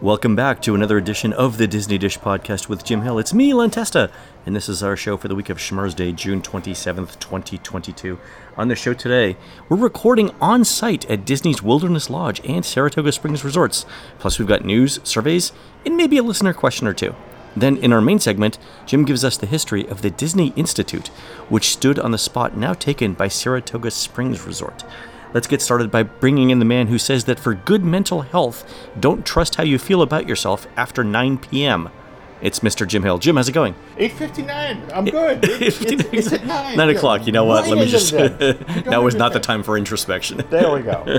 Welcome back to another edition of the Disney Dish Podcast with Jim Hill. It's me, Len Testa, and this is our show for the week of Schmurz Day, June 27th, 2022. On the show today, we're recording on site at Disney's Wilderness Lodge and Saratoga Springs Resorts. Plus, we've got news, surveys, and maybe a listener question or two. Then, in our main segment, Jim gives us the history of the Disney Institute, which stood on the spot now taken by Saratoga Springs Resort. Let's get started by bringing in the man who says that for good mental health, don't trust how you feel about yourself after 9 p.m. It's Mr. Jim Hill. Jim, how's it going? 8:59. I'm good. It's at 9. 9 o'clock. You know what? Let me just... Now is not the time for introspection. There we go.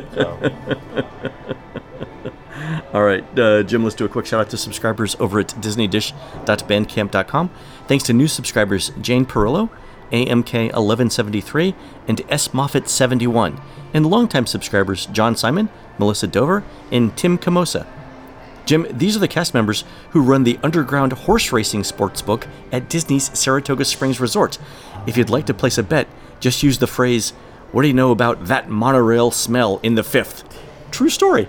All right, Jim, let's do a quick shout out to subscribers over at disneydish.bandcamp.com. Thanks to new subscribers Jane Perillo, AMK1173, and S. Moffat71, and longtime subscribers John Simon, Melissa Dover, and Tim Camosa. Jim, these are the cast members who run the underground horse racing sportsbook at Disney's Saratoga Springs Resort. If you'd like to place a bet, just use the phrase, "What do you know about that monorail smell in the fifth?" True story.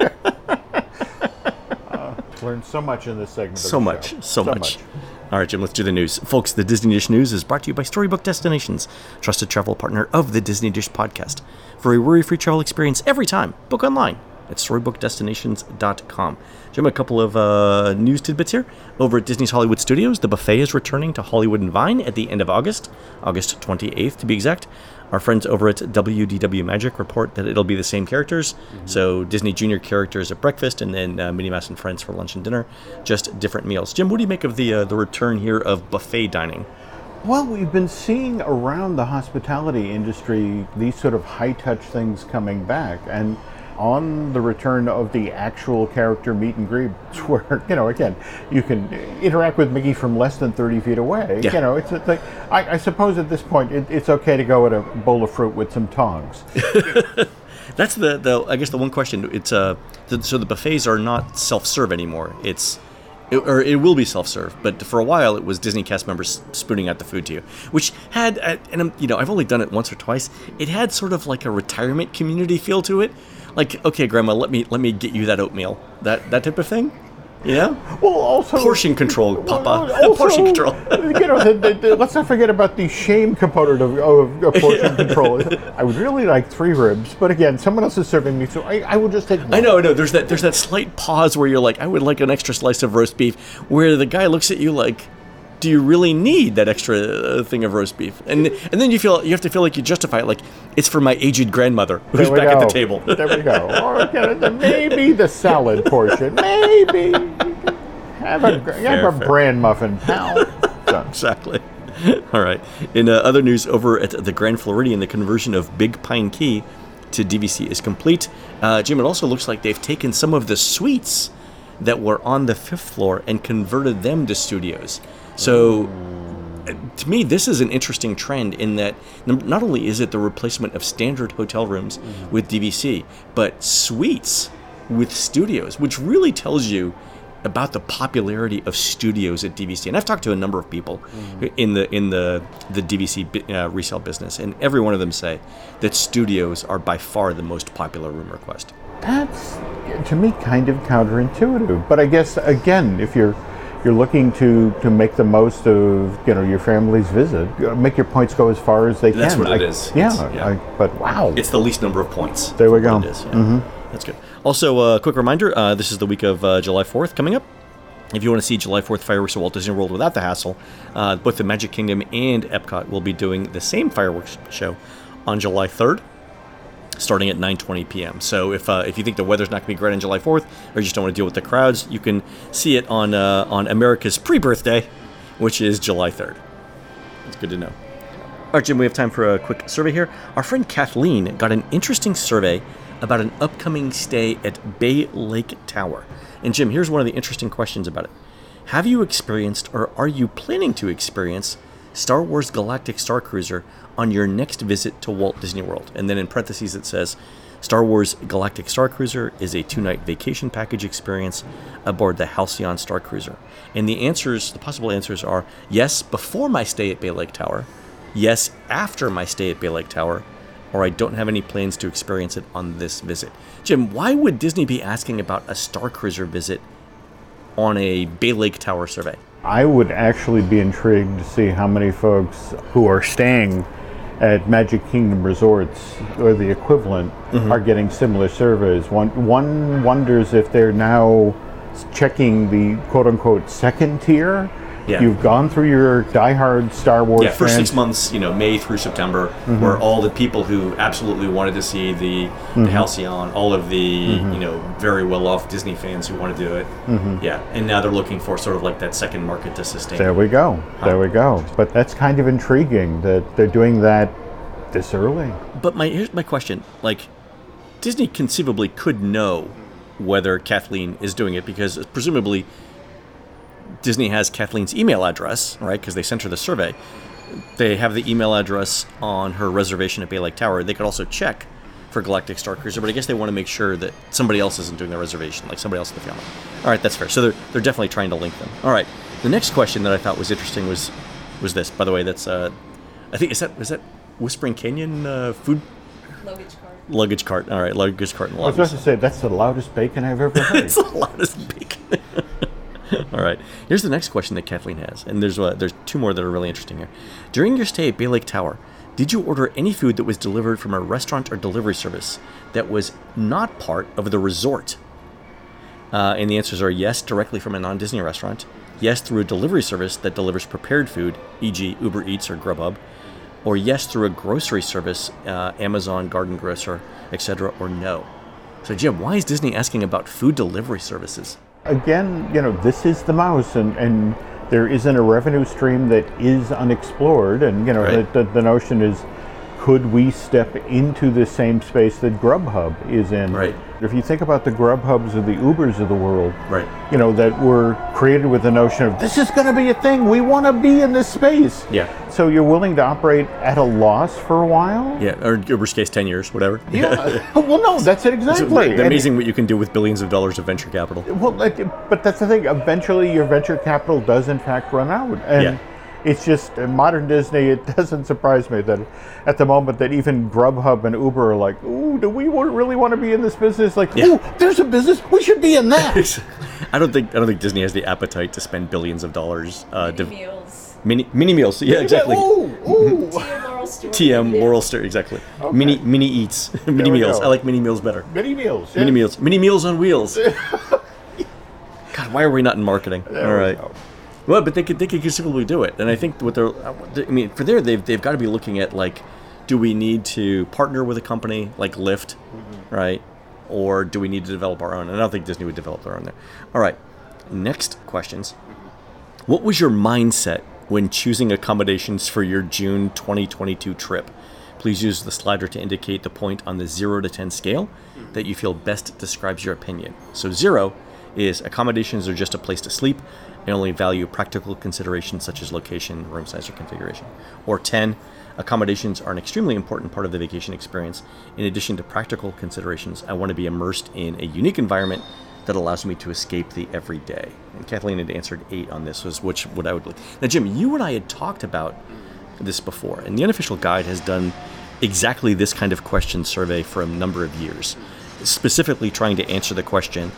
Learned so much in this segment. So much. All right, Jim, let's do the news. Folks, the Disney Dish News is brought to you by Storybook Destinations, trusted travel partner of the Disney Dish Podcast. For a worry-free travel experience every time, book online at StorybookDestinations.com. Jim, a couple of news tidbits here. Over at Disney's Hollywood Studios, the buffet is returning to Hollywood and Vine at the end of August 28th to be exact. Our friends over at WDW Magic report that it'll be the same characters. Mm-hmm. So Disney Junior characters at breakfast, and then Minnie Mouse and Friends for lunch and dinner. Just different meals. Jim, what do you make of the return here of buffet dining? Well, we've been seeing around the hospitality industry these sort of high-touch things coming back, and on the return of the actual character meet and greets where, again, you can interact with Mickey from less than 30 feet away. Yeah. It's like, I suppose at this point it's okay to go at a bowl of fruit with some tongs. That's I guess the one question. It's so the buffets are not self-serve anymore. It will be self-serve, but for a while it was Disney cast members spooning out the food to you, which had, and I've only done it once or twice. It had sort of like a retirement community feel to it. Like, okay, Grandma, let me get you that oatmeal, that type of thing. Yeah. Well, also portion control, Papa. Also, portion control. Let's not forget about the shame component of portion control. I would really like 3 ribs, but again, someone else is serving me, so I will just take one. I know. There's that slight pause where you're like, I would like an extra slice of roast beef, where the guy looks at you like, do you really need that extra thing of roast beef? And then you have to feel like you justify it, like it's for my aged grandmother who's back at the table. There we go. Or maybe the salad portion. Maybe have a bran muffin, pal. Exactly. All right. In other news, over at the Grand Floridian, the conversion of Big Pine Key to DVC is complete. Jim, it also looks like they've taken some of the suites that were on the 5th floor and converted them to studios. So, to me, this is an interesting trend in that not only is it the replacement of standard hotel rooms with DVC, but suites with studios, which really tells you about the popularity of studios at DVC. And I've talked to a number of people in the DVC resale business, and every one of them say that studios are by far the most popular room request. That's, to me, kind of counterintuitive. But I guess, again, if you're looking to make the most of your family's visit, make your points go as far as they can. That's what it is. But wow, it's the least number of points. There we go. It is, That's good. Also, a quick reminder: this is the week of July 4th coming up. If you want to see July 4th fireworks at Walt Disney World without the hassle, both the Magic Kingdom and Epcot will be doing the same fireworks show on July 3rd. Starting at 9:20 p.m. So if you think the weather's not going to be great on July 4th, or you just don't want to deal with the crowds, you can see it on America's pre-birthday, which is July 3rd. It's good to know. All right, Jim, we have time for a quick survey here. Our friend Kathleen got an interesting survey about an upcoming stay at Bay Lake Tower. And Jim, here's one of the interesting questions about it. Have you experienced, or are you planning to experience, Star Wars Galactic Star Cruiser on your next visit to Walt Disney World? And then in parentheses it says, Star Wars Galactic Star Cruiser is a 2-night vacation package experience aboard the Halcyon Star Cruiser. And the possible answers are yes, before my stay at Bay Lake Tower, yes, after my stay at Bay Lake Tower, or I don't have any plans to experience it on this visit. Jim, why would Disney be asking about a Star Cruiser visit on a Bay Lake Tower survey? I would actually be intrigued to see how many folks who are staying at Magic Kingdom resorts or the equivalent are getting similar surveys. One wonders if they're now checking the quote-unquote second tier. Yeah. You've gone through your diehard Star Wars Yeah, first fans. 6 months, May through September, were all the people who absolutely wanted to see the Halcyon, all of the, very well-off Disney fans who want to do it. Yeah, and now they're looking for sort of like that second market to sustain. There we go. There we go. But that's kind of intriguing that they're doing that this early. But here's my question. Like, Disney conceivably could know whether Kathleen is doing it because presumably Disney has Kathleen's email address, right? Because they sent her the survey. They have the email address on her reservation at Bay Lake Tower. They could also check for Galactic Star Cruiser, but I guess they want to make sure that somebody else isn't doing the reservation, like somebody else in the family. All right, that's fair. So they're definitely trying to link them. All right. The next question that I thought was interesting was this. By the way, that's I think is that Whispering Canyon food luggage cart. All right, luggage cart. And I was about to say that's the loudest bacon I've ever heard. It's the loudest bacon. All right. Here's the next question that Kathleen has, and there's two more that are really interesting here. During your stay at Bay Lake Tower, did you order any food that was delivered from a restaurant or delivery service that was not part of the resort? And the answers are yes, directly from a non-Disney restaurant, yes, through a delivery service that delivers prepared food, e.g. Uber Eats or Grubhub, or yes, through a grocery service, Amazon, Garden Grocer, etc., or no. So, Jim, why is Disney asking about food delivery services? Again, this is the mouse, and there isn't a revenue stream that is unexplored. And, Right. the notion is, could we step into the same space that Grubhub is in? Right. If you think about the Grubhubs or the Ubers of the world, Right. That were created with the notion of, this is going to be a thing, we want to be in this space. Yeah. So you're willing to operate at a loss for a while? Yeah, or Uber's case, 10 years, whatever. Yeah. Well, no, that's it exactly. It's amazing what you can do with billions of dollars of venture capital. Well, but that's the thing. Eventually, your venture capital does, in fact, run out. And Yeah. it's just, in modern Disney, it doesn't surprise me that at the moment that even Grubhub and Uber are like, ooh, do we really want to be in this business? Like, Yeah. ooh, there's a business. We should be in that. I don't think Disney has the appetite to spend billions of dollars. Meals. Mini meals. Yeah, exactly. Ooh. TM Laurel Store. Exactly. Okay. Mini eats. Mini we meals. go. I like mini meals better. Mini meals. Mini meals. Mini meals on wheels. God, why are we not in marketing? There All we right. go. Well, but they could conceivably do it, and I think what for there they've got to be looking at, like, do we need to partner with a company like Lyft, right, or do we need to develop our own? And I don't think Disney would develop their own there. All right, next questions. What was your mindset when choosing accommodations for your June 2022 trip? Please use the slider to indicate the point on the 0 to 10 scale that you feel best describes your opinion. So 0 is accommodations are just a place to sleep. I only value practical considerations such as location, room size, or configuration. Or 10, accommodations are an extremely important part of the vacation experience. In addition to practical considerations, I want to be immersed in a unique environment that allows me to escape the everyday. And Kathleen had answered 8 on this, was what I would like. Now, Jim, you and I had talked about this before, and the Unofficial Guide has done exactly this kind of question survey for a number of years, specifically trying to answer the question,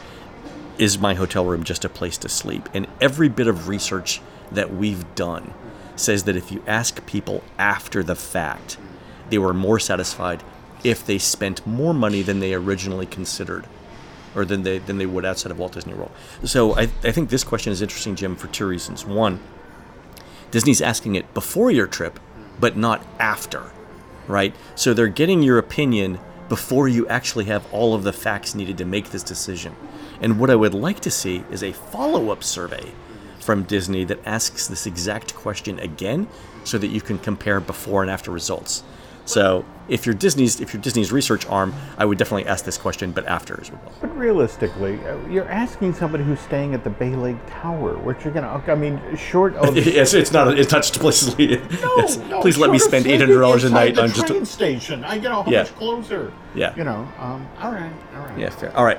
is my hotel room just a place to sleep? And every bit of research that we've done says that if you ask people after the fact, they were more satisfied if they spent more money than they originally considered, or than they would outside of Walt Disney World. So I think this question is interesting, Jim, for 2 reasons. One, Disney's asking it before your trip, but not after, right? So they're getting your opinion before you actually have all of the facts needed to make this decision. And what I would like to see is a follow-up survey from Disney that asks this exact question again, so that you can compare before and after results. So if you're Disney's research arm, I would definitely ask this question, but after as well. But realistically, you're asking somebody who's staying at the Bay Lake Tower, which you're short of... It's not a touched place. No, Yes. no, Please let me short of spend sleeping $800 a night inside on the just train station. How Yeah. much closer? Yeah. All right. Yeah, fair. All right.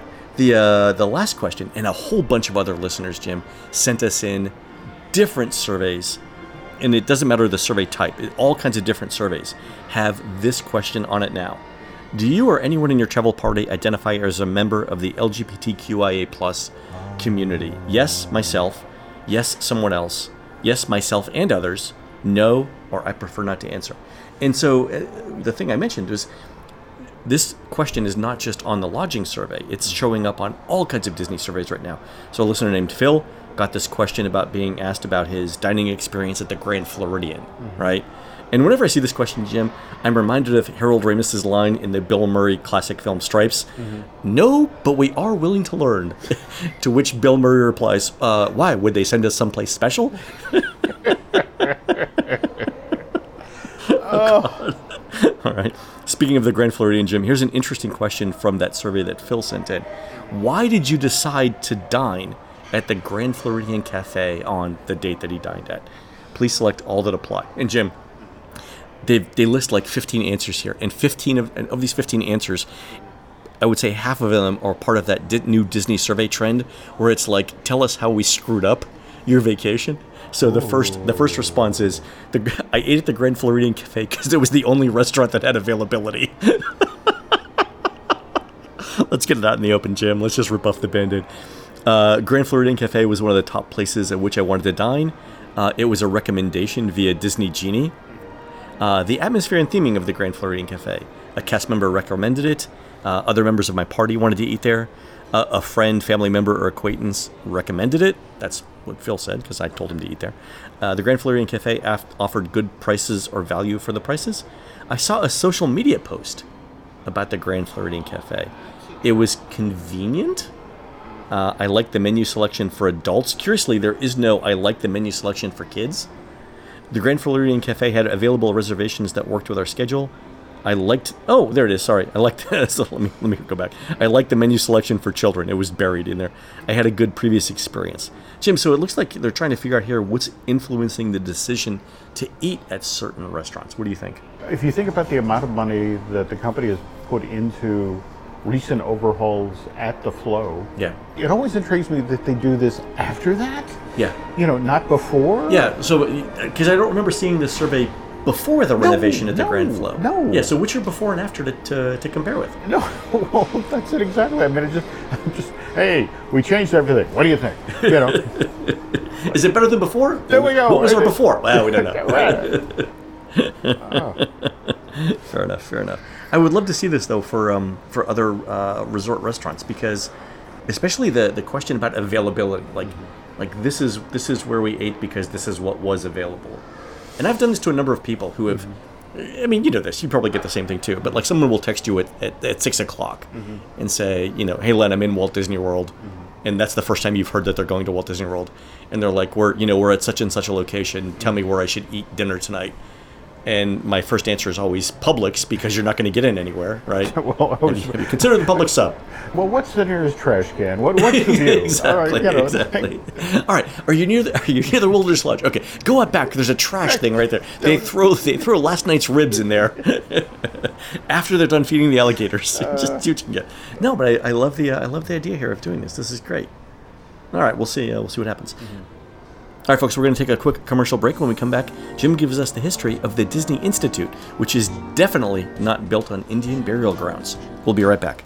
The last question, and a whole bunch of other listeners, Jim, sent us in different surveys and it doesn't matter the survey type, all kinds of different surveys have this question on it now. Do you or anyone in your travel party identify as a member of the LGBTQIA+ community? Yes, myself. Yes, someone else. Yes, myself and others. No, or I prefer not to answer. And so the thing I mentioned was this question is not just on the lodging survey. It's showing up on all kinds of Disney surveys right now. So a listener named Phil got this question about being asked about his dining experience at the Grand Floridian, right? And whenever I see this question, Jim, I'm reminded of Harold Ramis's line in the Bill Murray classic film Stripes. No, but we are willing to learn. To which Bill Murray replies, why? Would they send us someplace special? Oh. All right. Speaking of the Grand Floridian, Jim, here's an interesting question from that survey that Phil sent in. Why did you decide to dine at the Grand Floridian Cafe on the date that he dined at? Please select all that apply. And Jim, they list like 15 answers here, and 15 of these 15 answers, I would say half of them are part of that new Disney survey trend where it's like, tell us how we screwed up your vacation. So the first response is, I ate at the Grand Floridian Cafe because it was the only restaurant that had availability. Let's get it out in the open, Jim. Let's just rip off the Band-Aid. Grand Floridian Cafe was one of the top places at which I wanted to dine. It was a recommendation via Disney Genie. The atmosphere and theming of the Grand Floridian Cafe. A cast member recommended it. Other members of my party wanted to eat there. A friend, family member, or acquaintance recommended it. That's what Phil said, because I told him to eat there. The Grand Floridian Cafe offered good prices or value for the prices. I saw a social media post about the Grand Floridian Cafe. It was convenient. I liked the menu selection for adults. Curiously, there is no I like the menu selection for kids. The Grand Floridian Cafe had available reservations that worked with our schedule. I liked... Oh, there it is. Sorry. I liked... So let me go back. I liked the menu selection for children. It was buried in there. I had a good previous experience. Jim, so it looks like they're trying to figure out here what's influencing the decision to eat at certain restaurants. What do you think? If you think about the amount of money that the company has put into recent overhauls at the Flow, yeah, it always intrigues me that they do this after that. Yeah. Not before. Yeah, so, because I don't remember seeing this survey before the renovation at the Grand Flow. No. Yeah, so what's your before and after to compare with? No, well, that's it exactly. I mean, hey, we changed everything. What do you think? Is it better than before? There we go. What was our before? Well, we don't know. Oh. Fair enough. I would love to see this, though, for other resort restaurants, because especially the question about availability. Like this is where we ate because this is what was available. And I've done this to a number of people who have, I mean, you know this, you probably get the same thing too, but like someone will text you at 6 o'clock and say, hey Len, I'm in Walt Disney World. And that's the first time you've heard that they're going to Walt Disney World. And they're like, we're at such and such a location. Tell me where I should eat dinner tonight. And my first answer is always Publix, because you're not going to get in anywhere, right? Well, have you considered the Publix sub? Well, what's the nearest trash can? What's the view? Exactly. All right. Are you near the Wilderness Lodge? Okay, go up back. There's a trash thing right there. They throw last night's ribs in there after they're done feeding the alligators. Just see what you can get. No, but I love the idea here of doing this. This is great. All right, we'll see. We'll see what happens. All right, folks, we're going to take a quick commercial break. When we come back, Jim gives us the history of the Disney Institute, which is definitely not built on Indian burial grounds. We'll be right back.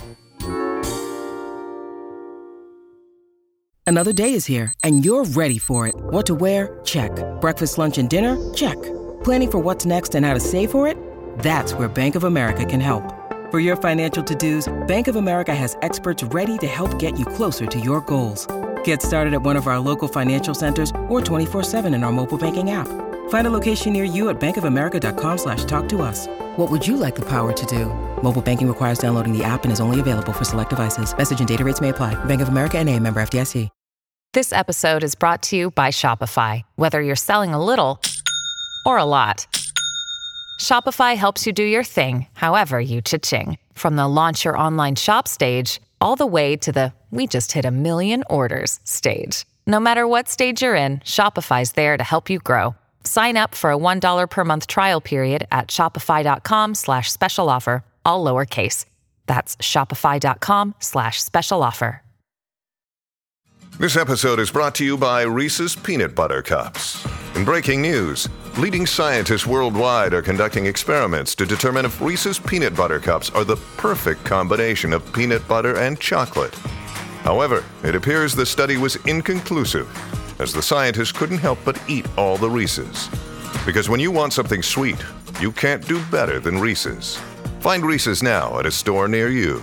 Another day is here, and you're ready for it. What to wear? Check. Breakfast, lunch, and dinner? Check. Planning for what's next and how to save for it? That's where Bank of America can help. For your financial to-dos, Bank of America has experts ready to help get you closer to your goals. Get started at one of our local financial centers or 24/7 in our mobile banking app. Find a location near you at bankofamerica.com/talktous. What would you like the power to do? Mobile banking requires downloading the app and is only available for select devices. Message and data rates may apply. Bank of America NA, member FDIC. This episode is brought to you by Shopify. Whether you're selling a little or a lot, Shopify helps you do your thing, however you cha-ching. From the launch your online shop stage, all the way to the we just hit 1 million orders stage. No matter what stage you're in, Shopify's there to help you grow. Sign up for a $1 per month trial period at shopify.com/special offer, all lowercase. That's shopify.com/special offer. This episode is brought to you by Reese's Peanut Butter Cups. In breaking news, leading scientists worldwide are conducting experiments to determine if Reese's Peanut Butter Cups are the perfect combination of peanut butter and chocolate. However, it appears the study was inconclusive, as the scientists couldn't help but eat all the Reese's. Because when you want something sweet, you can't do better than Reese's. Find Reese's now at a store near you.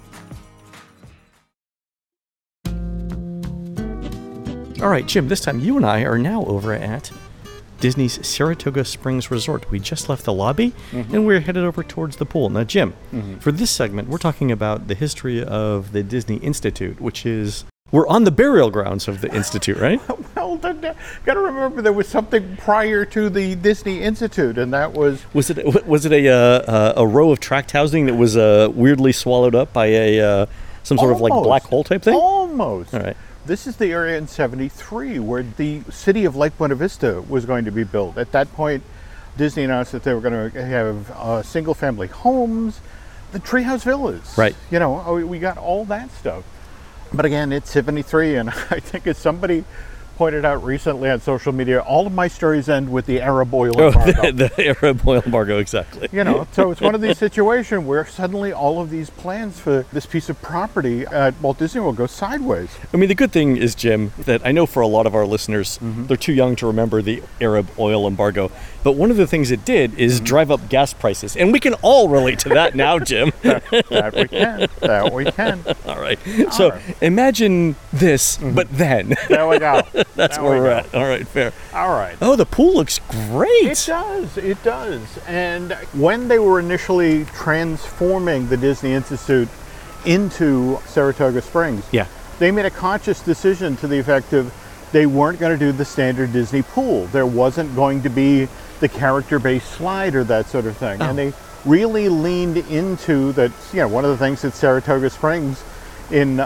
All right, Jim, this time you and I are now over at Disney's Saratoga Springs Resort. We just left the lobby, and we're headed over towards the pool. Now, Jim, for this segment, we're talking about the history of the Disney Institute, which is... We're on the burial grounds of the Institute, right? Well, got to remember there was something prior to the Disney Institute, and that was... Was it a row of tract housing that was weirdly swallowed up by some sort of like black hole type thing? Almost. All right. This is the area in 73 where the city of Lake Buena Vista was going to be built. At that point, Disney announced that they were going to have single-family homes, the treehouse villas. Right. You know, we got all that stuff. But again, it's 73, and I think as somebody pointed out recently on social media, all of my stories end with the Arab oil embargo. The Arab oil embargo, exactly. You know, so it's one of these situations where suddenly all of these plans for this piece of property at Walt Disney World go sideways. I mean, the good thing is, Jim, that I know for a lot of our listeners, they're too young to remember the Arab oil embargo. But one of the things it did is drive up gas prices. And we can all relate to that now, Jim. That we can. That we can. All right. So imagine this, but then. There we go. That's where we're at. All right, fair. All right. Oh, the pool looks great. It does. It does. And when they were initially transforming the Disney Institute into Saratoga Springs, they made a conscious decision to the effect of they weren't going to do the standard Disney pool. There wasn't going to be the character-based slide or that sort of thing. And they really leaned into that. You know, one of the things that Saratoga Springs in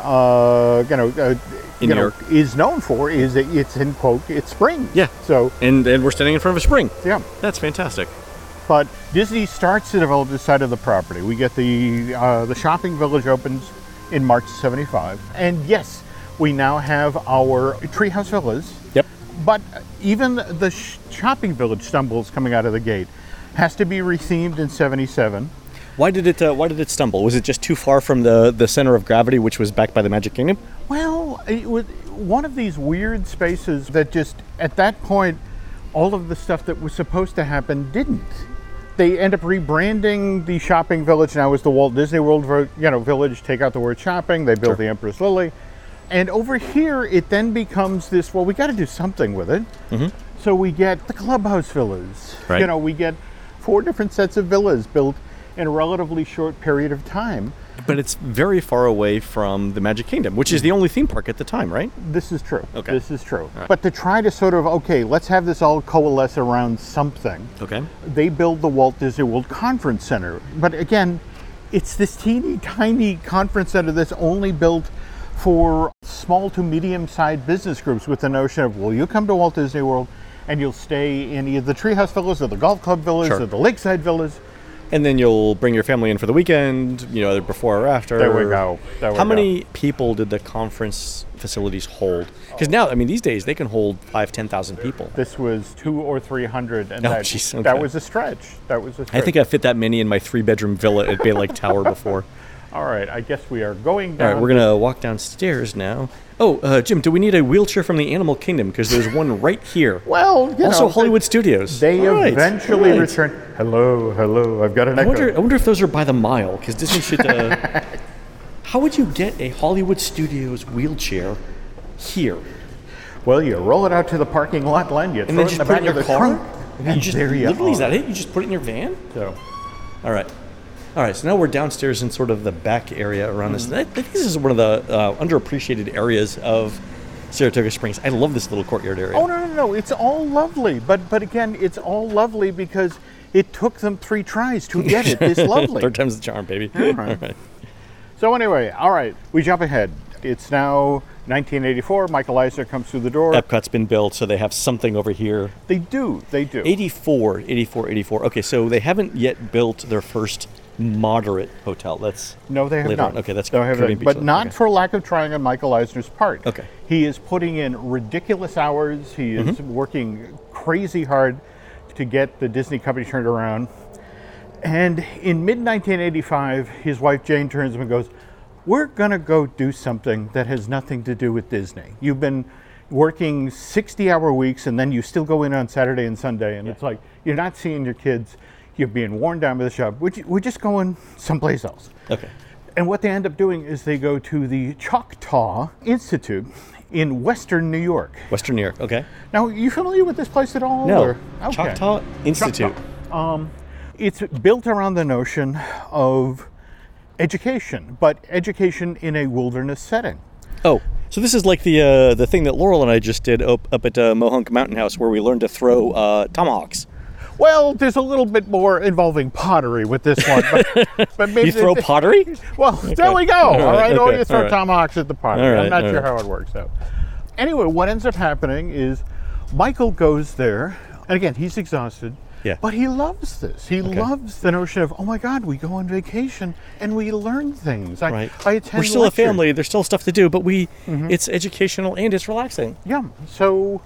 is known for is that it's in quote it's spring. Yeah. So and we're standing in front of a spring. Yeah. That's fantastic. But Disney starts to develop this side of the property. We get the shopping village opens in March '75, and yes, we now have our treehouse villas. Yep. But even the shopping village stumbles coming out of the gate. Has to be rethemed in '77. Why did it stumble? Was it just too far from the center of gravity, which was backed by the Magic Kingdom? Well, it was one of these weird spaces that just, at that point, all of the stuff that was supposed to happen didn't. They end up rebranding the shopping village now as the Walt Disney World, Village. Take out the word shopping. They built the Empress Lily, and over here it then becomes this. Well, we got to do something with it. So we get the clubhouse villas. Right. You know, we get 4 different sets of villas built in a relatively short period of time. But it's very far away from the Magic Kingdom, which is the only theme park at the time, right? This is true. Okay. This is true. Right. But to try to sort of, let's have this all coalesce around something. Okay. They build the Walt Disney World Conference Center. But again, it's this teeny tiny conference center that's only built for small to medium-sized business groups with the notion of, well, you come to Walt Disney World and you'll stay in either the Treehouse Villas or the Golf Club Villas or the Lakeside Villas. And then you'll bring your family in for the weekend, either before or after. There we go. How many people did the conference facilities hold? Because now, I mean, these days they can hold 10,000 people. This was 200 or 300, and okay. that was a stretch. I think I fit that many in my 3-bedroom villa at Bay Lake Tower before. All right, I guess we are going down. All right, we're going to walk downstairs now. Oh, Jim, do we need a wheelchair from the Animal Kingdom? Because there's one right here. Well, also Hollywood Studios. They eventually return. Hello, I've got an echo. I wonder if those are by the mile, because Disney should... How would you get a Hollywood Studios wheelchair here? Well, you roll it out to the parking lot, Glenn. You throw it in the back of the trunk. And literally, is that it? You just put it in your van? So, all right, so now we're downstairs in sort of the back area around this. I think this is one of the underappreciated areas of Saratoga Springs. I love this little courtyard area. Oh, no. It's all lovely. But again, it's all lovely because it took them 3 tries to get it this lovely. 3rd time's the charm, baby. All right. So anyway, we jump ahead. It's now 1984. Michael Eisner comes through the door. Epcot's been built, so they have something over here. They do. 84. Okay, so they haven't yet built their first moderate hotel. No, they have not. Okay, that's but not for lack of trying on Michael Eisner's part. Okay. He is putting in ridiculous hours. He is working crazy hard to get the Disney company turned around. And in mid-1985, his wife Jane turns to him and goes, we're going to go do something that has nothing to do with Disney. You've been working 60-hour weeks, and then you still go in on Saturday and Sunday, and it's like, you're not seeing your kids, you're being worn down by the shop. We're just going someplace else. Okay. And what they end up doing is they go to the Choctaw Institute in Western New York. Western New York, okay. Now, are you familiar with this place at all? No. Or? Okay. Choctaw Institute. Choctaw. It's built around the notion of education, but education in a wilderness setting. Oh, so this is like the thing that Laurel and I just did up at Mohonk Mountain House, where we learned to throw tomahawks. Well, there's a little bit more involving pottery with this one. But maybe You throw pottery? Well, there we go. All right. Or okay, you throw all right. tomahawks at the pottery. All right, I'm not all sure right. how it works, though. Anyway, what ends up happening is Michael goes there, and again, he's exhausted. Yeah. But he loves this. He loves the notion of, oh my God, we go on vacation and we learn things. Right. I attend We're still lectures. a family. There's still stuff to do, but it's educational and it's relaxing. Yeah. So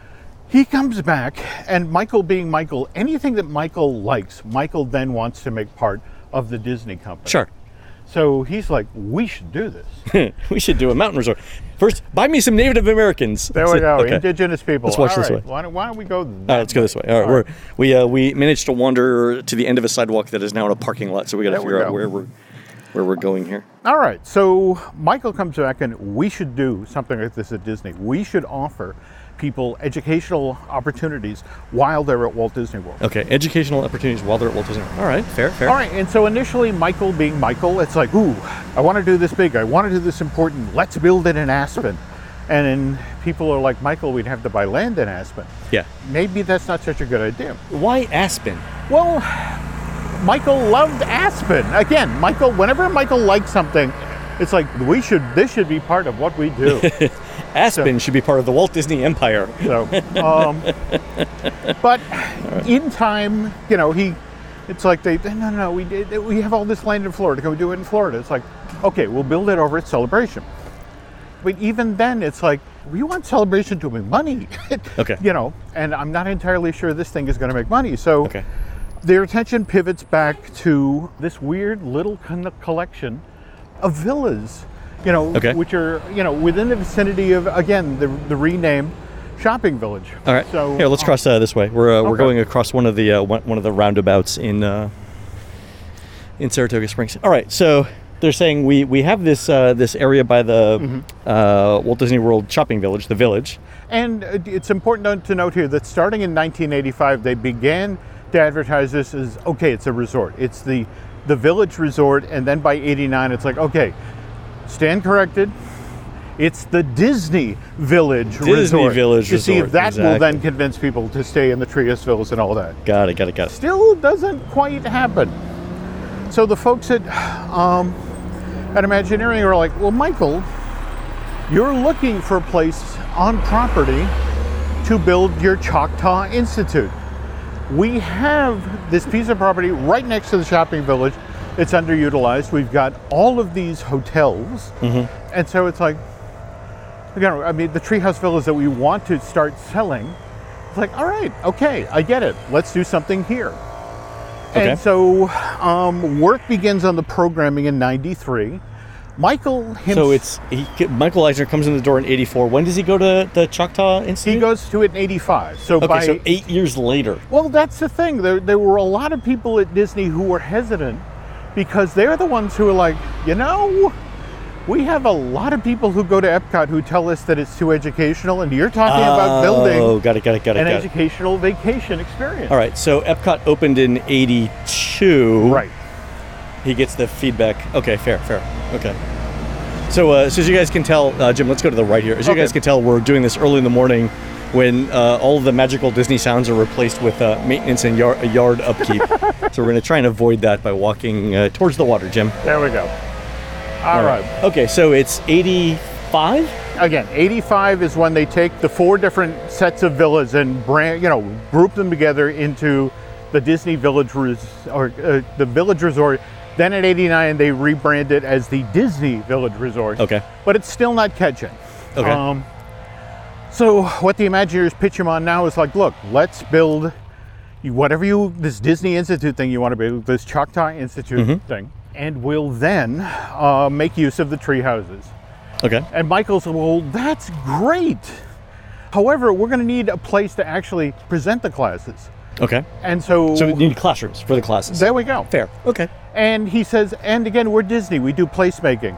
he comes back, and Michael being Michael, anything that Michael likes, Michael then wants to make part of the Disney company. Sure. So he's like, we should do this. We should do a mountain resort. First, buy me some Native Americans. There we go. Okay. Indigenous people. Let's watch All this right. way. Why don't we go? All right, let's go this way. All right, we managed to wander to the end of a sidewalk that is now in a parking lot, so we got to There we figure out go. where we're going here. All right. So Michael comes back, and we should do something like this at Disney. We should offer people educational opportunities while they're at Walt Disney World. Okay, educational opportunities while they're at Walt Disney World. All right, fair. All right, and so initially, Michael being Michael, it's like, ooh, I want to do this big. I want to do this important. Let's build it in Aspen. And then people are like, Michael, we'd have to buy land in Aspen. Yeah. Maybe that's not such a good idea. Why Aspen? Well, Michael loved Aspen. Again, Michael, whenever Michael likes something, it's like, this should be part of what we do. Aspen should be part of the Walt Disney Empire. So, but in time, it's like no, we have all this land in Florida. Can we do it in Florida? It's like, okay, we'll build it over at Celebration. But even then, it's like, we want Celebration to make money. Okay. And I'm not entirely sure this thing is going to make money. So Okay. their attention pivots back to this weird little collection of villas, Okay. which are, within the vicinity of, again, the renamed shopping village. All right. So Here, let's cross this way. We're Okay. going across one of the roundabouts in Saratoga Springs. All right. So they're saying we have this area by the Walt Disney World shopping village, the Village. And it's important to note here that starting in 1985, they began to advertise this as, okay, it's a resort. It's the Village Resort, and then by 89, it's like, okay, stand corrected. It's the Disney Village Resort. Village to see if Resort, that will exactly. then convince people to stay in the Trias Villas and all that. Got it. Still doesn't quite happen. So the folks at Imagineering are like, well, Michael, you're looking for a place on property to build your Choctaw Institute. We have this piece of property right next to the shopping village. It's underutilized. We've got all of these hotels. And so it's like, the treehouse villas that we want to start selling, it's like, all right, okay, I get it. Let's do something here. Okay. And so work begins on the programming in 93. Michael himself... So Michael Eisner comes in the door in 84. When does he go to the Choctaw Institute? He goes to it in 85. So Okay, so 8 years later. Well, that's the thing. There were a lot of people at Disney who were hesitant because they're the ones who are like, we have a lot of people who go to Epcot who tell us that it's too educational, and you're talking about building got it. an educational vacation experience. All right, so Epcot opened in 82. Right. He gets the feedback. Okay, fair. Okay. So as you guys can tell, Jim, let's go to the right here. As you Okay. guys can tell, we're doing this early in the morning when all of the magical Disney sounds are replaced with maintenance and yard upkeep. So we're going to try and avoid that by walking towards the water, Jim. There we go. All right. Okay, so it's 85? Again, 85 is when they take the 4 different sets of villas and group them together into the Disney Village the Village Resort. Then in 89, they rebrand it as the Disney Village Resort. Okay. But it's still not catching. Okay. So what the Imagineers pitch him on now is like, look, let's build this Disney Institute thing you want to build, this Choctaw Institute thing, and we'll then make use of the tree houses. Okay. And Michael said, well, that's great. However, we're going to need a place to actually present the classes. Okay. And so we need classrooms for the classes. there we go. Fair. Okay. And he says, and again, we're Disney, we do placemaking.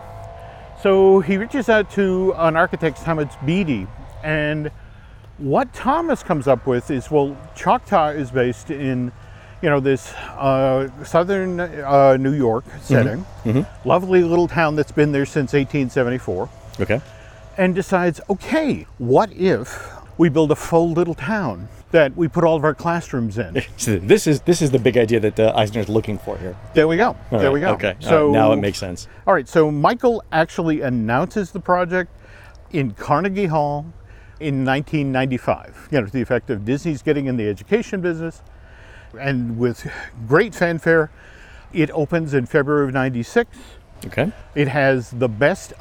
So he reaches out to an architect, Thomas Beatty, and what Thomas comes up with is, well, Choctaw is based in, this southern New York setting, lovely little town that's been there since 1874, Okay. and decides, okay, what if we build a full little town that we put all of our classrooms in? So this is the big idea that Eisner's looking for here. There we go. There we go. Okay. So now it makes sense. All right. So Michael actually announces the project in Carnegie Hall in 1995. To the effect of Disney's getting in the education business, and with great fanfare, it opens in February of '96. Okay. It has the best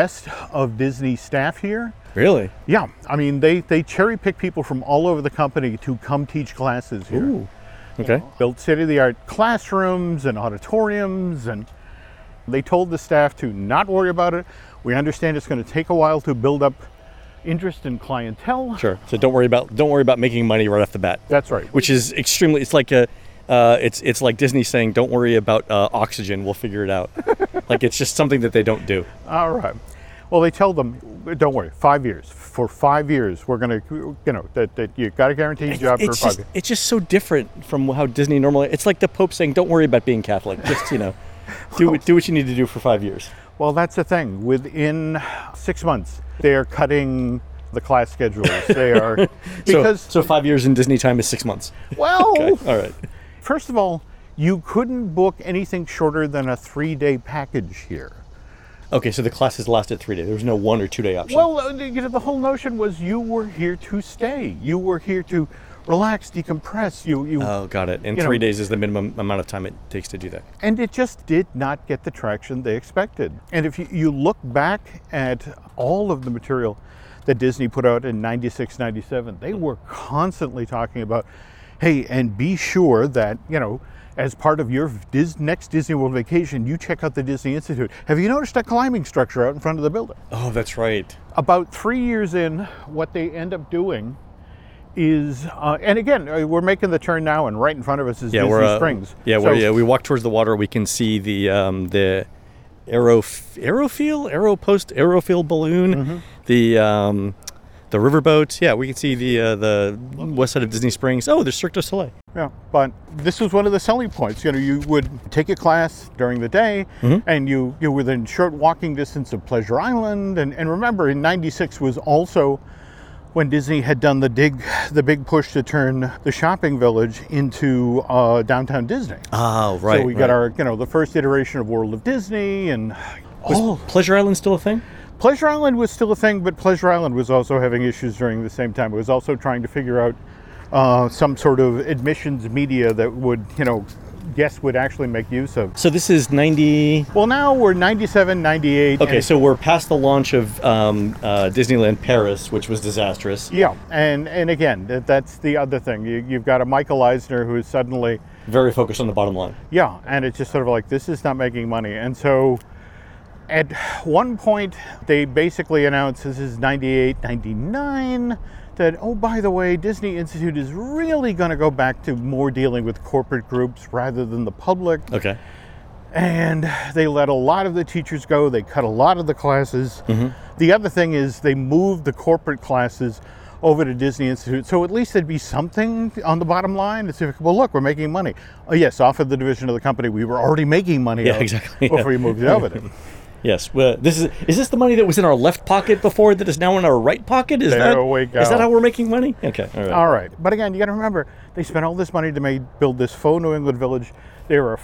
of Disney staff here. Really? Yeah, I mean they cherry pick people from all over the company to come teach classes here. Ooh. Okay. Built state-of-the-art classrooms and auditoriums, and they told the staff to not worry about it. We understand it's going to take a while to build up interest in clientele. Sure. So don't worry about making money right off the bat. That's right. Which is extremely. It's like it's like Disney saying, "Don't worry about oxygen. We'll figure it out." Like it's just something that they don't do. All right. Well, they tell them, don't worry, 5 years. For 5 years, we're going to, that you got a guaranteed job for 5 years. It's just so different from how Disney normally. It's like the Pope saying, "Don't worry about being Catholic. Just do what you need to do for 5 years." Well, that's the thing. Within 6 months, they are cutting the class schedules. They are because so 5 years in Disney time is 6 months. well, Okay. All right. First of all, you couldn't book anything shorter than a 3-day package here. Okay, so the classes lasted 3 days. There was no 1 or 2 day option. Well, the whole notion was you were here to stay. You were here to relax, decompress. You. Oh, got it. And 3 days is the minimum amount of time it takes to do that. And it just did not get the traction they expected. And if you look back at all of the material that Disney put out in 96, 97, they were constantly talking about, hey, and be sure that, as part of your next Disney World vacation, you check out the Disney Institute. Have you noticed that climbing structure out in front of the building? Oh, that's right. About 3 years in, what they end up doing is, and again, we're making the turn now, and right in front of us is Disney Springs. We walk towards the water. We can see the aerofield balloon, the riverboat. Yeah, we can see the west side of Disney Springs. Oh, there's Cirque du Soleil. Yeah, but this was one of the selling points. You would take a class during the day, and you were within short walking distance of Pleasure Island. And remember, in '96 was also when Disney had done the big push to turn the shopping village into downtown Disney. Oh, right. So we got our, the first iteration of World of Disney, and was Pleasure Island still a thing? Pleasure Island was still a thing, but Pleasure Island was also having issues during the same time. It was also trying to figure out some sort of admissions media that would, guests would actually make use of. So this is 90... Well, now we're 97, 98. Okay, so we're past the launch of Disneyland Paris, which was disastrous. Yeah, and again, that's the other thing. You've got a Michael Eisner who is suddenly... very focused on the bottom line. Yeah, and it's just sort of like, this is not making money. And so at one point, they basically announced, this is 98, 99, that, oh, by the way, Disney Institute is really going to go back to more dealing with corporate groups rather than the public. Okay. And they let a lot of the teachers go. They cut a lot of the classes. The other thing is they moved the corporate classes over to Disney Institute. So at least there'd be something on the bottom line. It's well, look, we're making money. Oh, yes, off of the division of the company we were already making money before we moved it over there. Yes. Well, is this the money that was in our left pocket before that is now in our right pocket? Is that how we're making money? Okay. All right. But again, you got to remember, they spent all this money to build this faux New England village. There are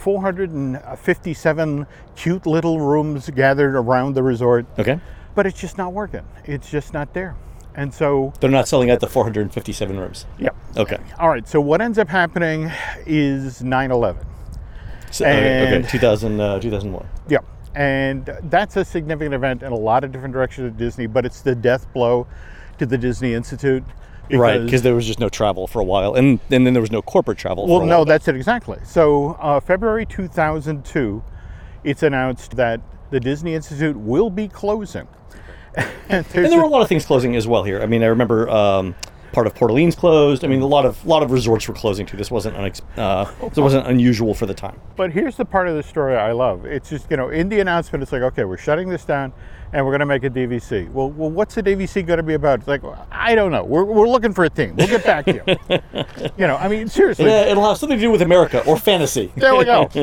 457 cute little rooms gathered around the resort. Okay. But it's just not working. It's just not there. And so... they're not selling out the 457 rooms? Yeah. Okay. All right. So what ends up happening is 9/11. So, okay. 2001. Yeah. And that's a significant event in a lot of different directions at Disney, but it's the death blow to the Disney Institute. Right, because there was just no travel for a while, and then there was no corporate travel. Well, for a no, while. that's it exactly. So February 2002, it's announced that the Disney Institute will be closing. And there were a lot of things closing as well here. I mean, I remember part of Port Orleans closed. I mean, a lot of resorts were closing too. This wasn't unusual for the time. But here's the part of the story I love. It's just, in the announcement, it's like, okay, we're shutting this down and we're going to make a DVC. Well, what's the DVC going to be about? It's like, I don't know. We're looking for a theme. We'll get back to you. I mean, seriously. Yeah, it'll have something to do with America or fantasy. There we go.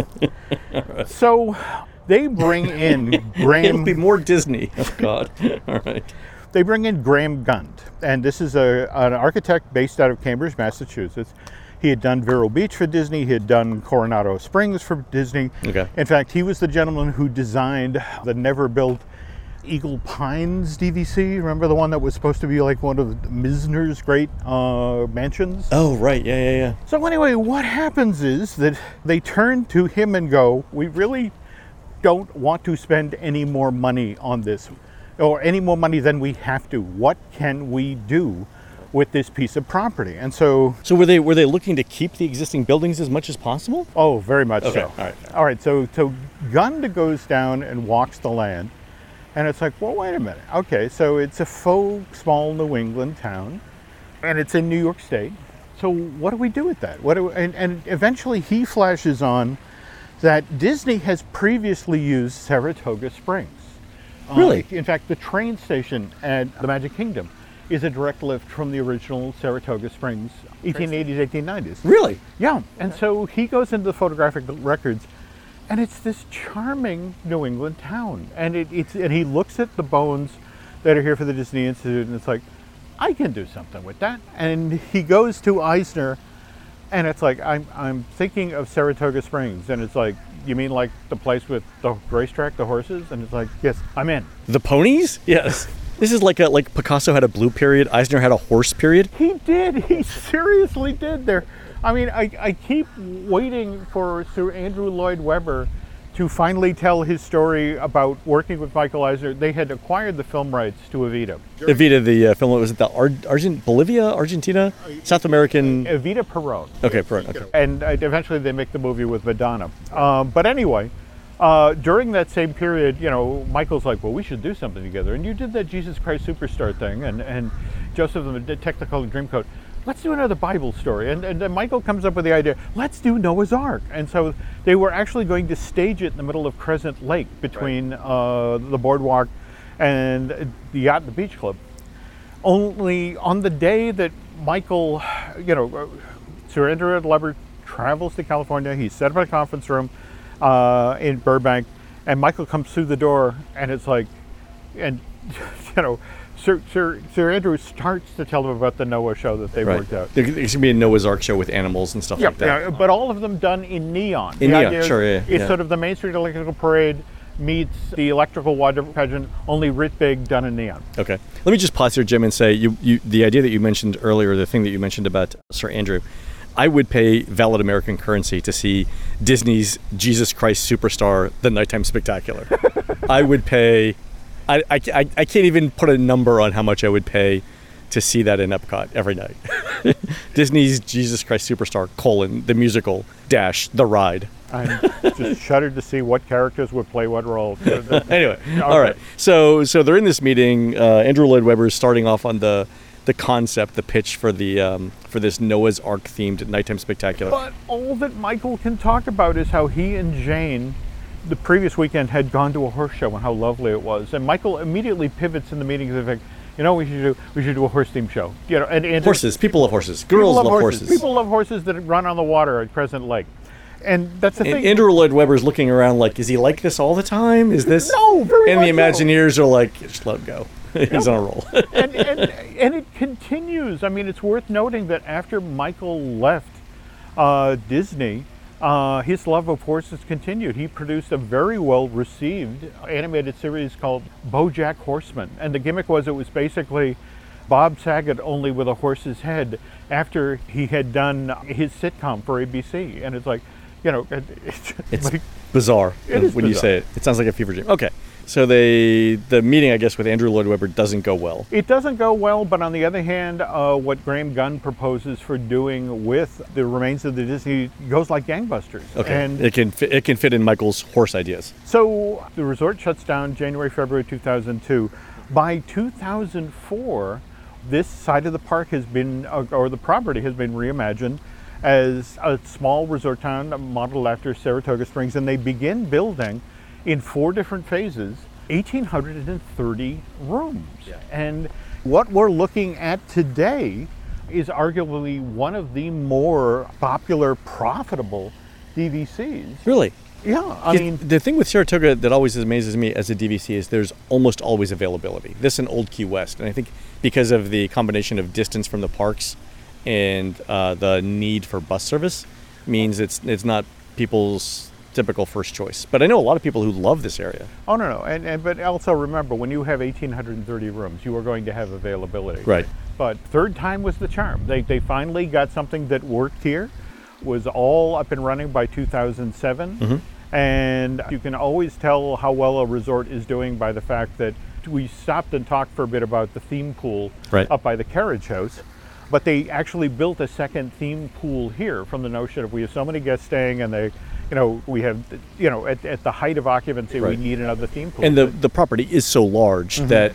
So they bring in Graham. It'll be more Disney. Oh, God. All right. They bring in Graham Gund, and this is an architect based out of Cambridge, Massachusetts. He had done Vero Beach for Disney. He had done Coronado Springs for Disney. Okay. In fact, he was the gentleman who designed the never-built Eagle Pines DVC. Remember the one that was supposed to be like one of Misner's great mansions? Oh, right. Yeah. So anyway, what happens is that they turn to him and go, we really don't want to spend any more money on this, or any more money than we have to. What can we do with this piece of property? And so were they looking to keep the existing buildings as much as possible? Oh, very much Okay. so. All right. So Gund goes down and walks the land, and it's like, well, wait a minute. Okay, so it's a faux small New England town, and it's in New York State. So what do we do with that? And eventually he flashes on that Disney has previously used Saratoga Springs. Really? In fact, the train station at the Magic Kingdom is a direct lift from the original Saratoga Springs, 1880s, 1890s. Really? Yeah. And so he goes into the photographic records, and it's this charming New England town. And and he looks at the bones that are here for the Disney Institute, and it's like, I can do something with that. And he goes to Eisner, and it's like, I'm thinking of Saratoga Springs, and it's like, you mean like the place with the racetrack, the horses? And it's like, yes, I'm in. The ponies? Yes. This is like Picasso had a blue period, Eisner had a horse period. He did. He seriously did. I keep waiting for Sir Andrew Lloyd Webber to finally tell his story about working with Michael Eisner. They had acquired the film rights to Evita. Evita, the film, was it the Bolivia, Argentina, South American? Evita Peron. Okay, Peron. Okay. And eventually they make the movie with Madonna. But anyway, during that same period, Michael's like, well, we should do something together. And you did that Jesus Christ Superstar thing, and Joseph of the Technicolor Dreamcoat. Let's do another Bible story. And then Michael comes up with the idea, let's do Noah's Ark. And so they were actually going to stage it in the middle of Crescent Lake between the boardwalk and the yacht and the beach club. Only on the day that Michael, Sir Andrew Lloyd Webber travels to California, he's set up in a conference room in Burbank, and Michael comes through the door, and it's like, Sir Andrew starts to tell them about the Noah show that they worked out. There's going to be a Noah's Ark show with animals and stuff like that. Yeah, but all of them done in neon. In neon, sure, yeah. It's sort of the Main Street Electrical Parade meets the electrical water pageant, only writ big, done in neon. Okay. Let me just pause here, Jim, and say the idea that you mentioned earlier, the thing that you mentioned about Sir Andrew, I would pay valid American currency to see Disney's Jesus Christ Superstar, The Nighttime Spectacular. I would pay... I can't even put a number on how much I would pay to see that in Epcot every night. Disney's Jesus Christ Superstar, the musical, the ride. I'm just shuddered to see what characters would play what role. Anyway, all right. So they're in this meeting. Andrew Lloyd Webber is starting off on the concept, the pitch for this Noah's Ark themed nighttime spectacular. But all that Michael can talk about is how he and Jane, the previous weekend, had gone to a horse show and how lovely it was. And Michael immediately pivots in the meeting to the fact, we should do a horse themed show. And horses, people love horses. Girls love horses. People love horses that run on the water at Crescent Lake. And that's the thing. Andrew Lloyd Webber's looking around like, is he like this all the time? Is this? No, very much And the Imagineers are like, just let him go. He's on a roll. and it continues. I mean, it's worth noting that after Michael left Disney, his love of horses continued. He produced a very well-received animated series called BoJack Horseman. And the gimmick was it was basically Bob Saget only with a horse's head after he had done his sitcom for ABC. And it's like, it's bizarre when you say it. It sounds like a fever dream. Okay. So the meeting, I guess, with Andrew Lloyd Webber doesn't go well. It doesn't go well, but on the other hand, what Graham Gunn proposes for doing with the remains of the Disney goes like gangbusters. Okay, And it can fit in Michael's horse ideas. so the resort shuts down January, February 2002. By 2004, this side of the park has been, or the property has been reimagined as a small resort town modeled after Saratoga Springs, and they begin building in 4 different phases, 1,830 rooms. And what we're looking at today is arguably one of the more popular, profitable DVCs. Really? Yeah, I mean, The thing with Saratoga that always amazes me as a DVC is there's almost always availability. This and Old Key West. And I think because of the combination of distance from the parks and the need for bus service means it's not people's typical first choice. But I know a lot of people who love this area. oh no, but also remember, when you have 1,830 rooms, you are going to have availability. Right. But third time was the charm. They finally got something that worked here, was all up and running by 2007. And you can always tell how well a resort is doing by the fact that we stopped and talked for a bit about the theme pool Right. up by the carriage house. But they actually built a second theme pool here from the notion of we have so many guests staying, and we have, at the height of occupancy, Right. we need another theme pool. And the property is so large that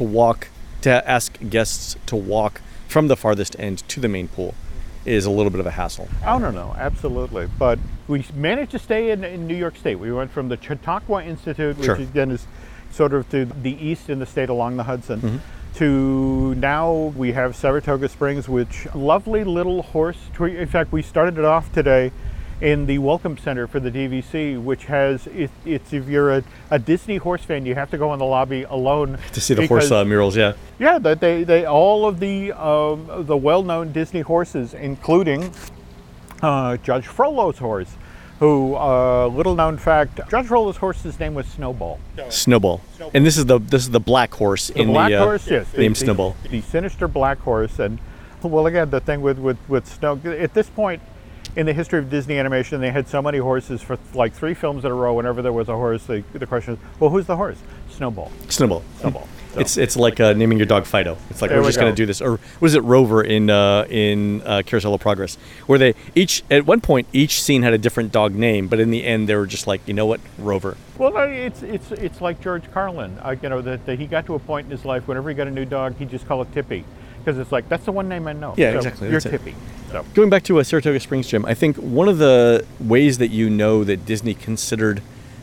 to ask guests to walk from the farthest end to the main pool is a little bit of a hassle. Oh, no, absolutely. But we managed to stay in New York State. We went from the Chautauqua Institute, which Sure. again is sort of to the east in the state along the Hudson, to now we have Saratoga Springs, which lovely little horse. In fact, we started it off today in the Welcome Center for the DVC, which has, it's if you're a Disney horse fan, you have to go in the lobby alone To see the horse because- murals, yeah. Yeah, they all of the well-known Disney horses, including Judge Frollo's horse, who little known fact, Judge Frollo's horse's name was Snowball. Snowball. And this is the black horse The in black the horse, yes, named Snowball. the sinister black horse, and well, again, the thing with Snow at this point in the history of Disney animation, they had so many horses for like 3 films in a row. Whenever there was a horse, the question is, well, who's the horse? Snowball. Snowball. Snowball. So- It's like naming your dog Fido. It's like There we're we just going go. to do this. Or was it Rover in Carousel of Progress, where they each at one point each scene had a different dog name, but in the end they were just like, you know what, Rover. Well, it's like George Carlin. That he got to a point in his life whenever he got a new dog, he just called it Tippy, because it's like that's the one name I know. Yeah, So exactly, You're that's it. Tippy. So Going back to Saratoga Springs, Jim, I think one of the ways that you know that Disney considered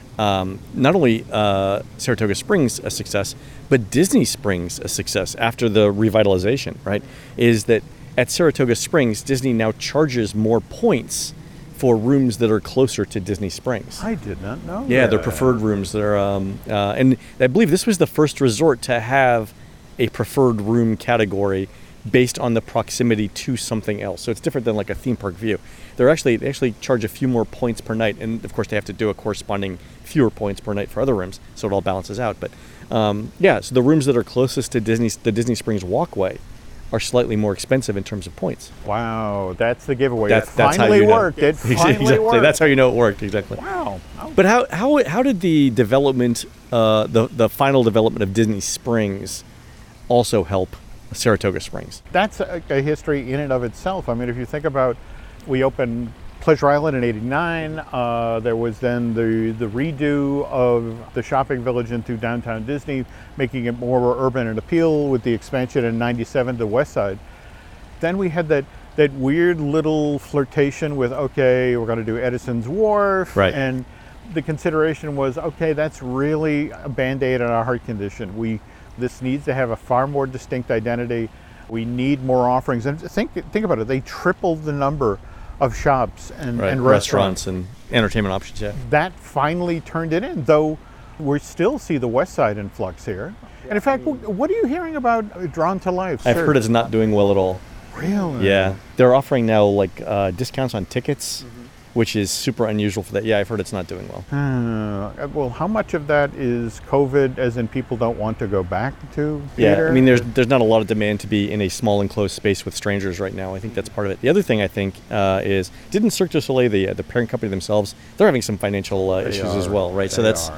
not only Saratoga Springs a success, but Disney Springs a success after the revitalization, right, is that at Saratoga Springs, Disney now charges more points for rooms that are closer to Disney Springs. I did not know. Yeah, they're that. preferred rooms. They're and I believe this was the first resort to have a preferred room category based on the proximity to something else. So it's different than like a theme park view. They actually charge a few more points per night, and of course they have to do a corresponding fewer points per night for other rooms, so it all balances out. But so the rooms that are closest to the Disney Springs walkway are slightly more expensive in terms of points. Wow, that's the giveaway. That's it how finally you know. worked. It finally Exactly. worked. That's how you know it worked. Exactly. Wow. Oh, But how did the development, the final development of Disney Springs, also help Saratoga Springs? that's a history in and of itself. I mean, if you think about, we opened Pleasure Island in '89. There was then the redo of the shopping village into downtown Disney, making it more urban and appeal with the expansion in '97 to West Side. Then we had that weird little flirtation with, okay, we're going to do Edison's Wharf. Right. And the consideration was, okay, that's really a Band-Aid on our heart condition. This needs to have a far more distinct identity. We need more offerings. And think about it. They tripled the number of shops and restaurants. and entertainment options. Yeah. That finally turned it in, though we still see the West Side influx here. And in fact, what are you hearing about Drawn to Life? I've heard it's not doing well at all. Really? Yeah, they're offering now like discounts on tickets, which is super unusual for that. Yeah, I've heard it's not doing well. Well, how much of that is COVID, as in people don't want to go back to theater? Yeah, I mean, there's not a lot of demand to be in a small enclosed space with strangers right now. I think that's part of it. The other thing I think is, didn't Cirque du Soleil, the parent company themselves, they're having some financial issues as well, right? So They that's are.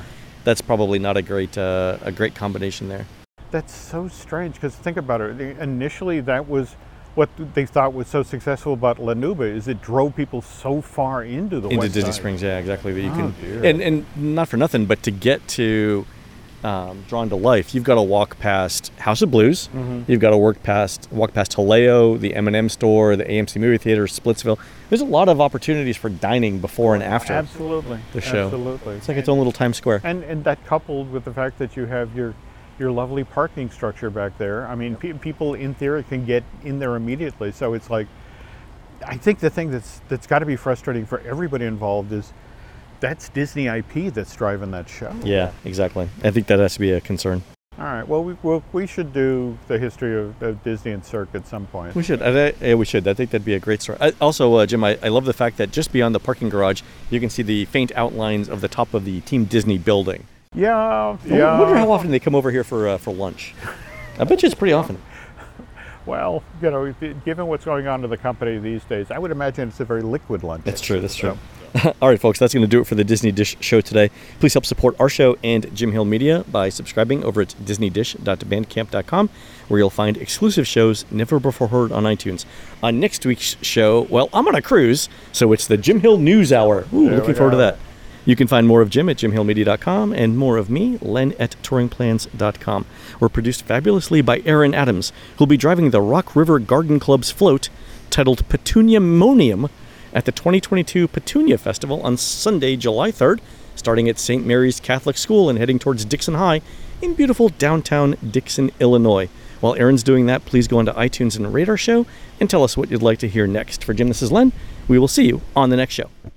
that's probably not a great combination there. That's so strange, because think about it. Initially, that was what they thought was so successful about La Nuba, is it drove people so far into the West Disney Side. Springs, yeah, exactly. That you Dear. and not for nothing, but to get to Drawn to Life, you've got to walk past House of Blues. You've got to walk past Haleo, the M&M store, the AMC movie theater, Splitsville. There's a lot of opportunities for dining before and after Absolutely. the show. Absolutely. It's like its own little Times Square. And that coupled with the fact that you have your lovely parking structure back there. I mean, people in theory can get in there immediately. So it's like, I think the thing that's got to be frustrating for everybody involved is that's Disney IP that's driving that show. Yeah, exactly. I think that has to be a concern. All right. Well, we should do the history of Disney and Cirque at some point. We should. We should. I think that'd be a great story. Also, Jim, I love the fact that just beyond the parking garage, you can see the faint outlines of the top of the Team Disney building. Yeah. I wonder how often they come over here for lunch. I bet you it's pretty often. Well, given what's going on to the company these days, I would imagine it's a very liquid lunch. That's true. All right, folks, that's going to do it for the Disney Dish show today. Please help support our show and Jim Hill Media by subscribing over at disneydish.bandcamp.com, where you'll find exclusive shows never before heard on iTunes. On next week's show, well, I'm on a cruise, so it's the Jim Hill News Hour. Looking forward to that. You can find more of Jim at jimhillmedia.com and more of me, Len, at touringplans.com. We're produced fabulously by Aaron Adams, who'll be driving the Rock River Garden Club's float titled Petuniamonium at the 2022 Petunia Festival on Sunday, July 3rd, starting at St. Mary's Catholic School and heading towards Dixon High in beautiful downtown Dixon, Illinois. While Aaron's doing that, please go onto iTunes and rate our show and tell us what you'd like to hear next. For Jim, this is Len. We will see you on the next show.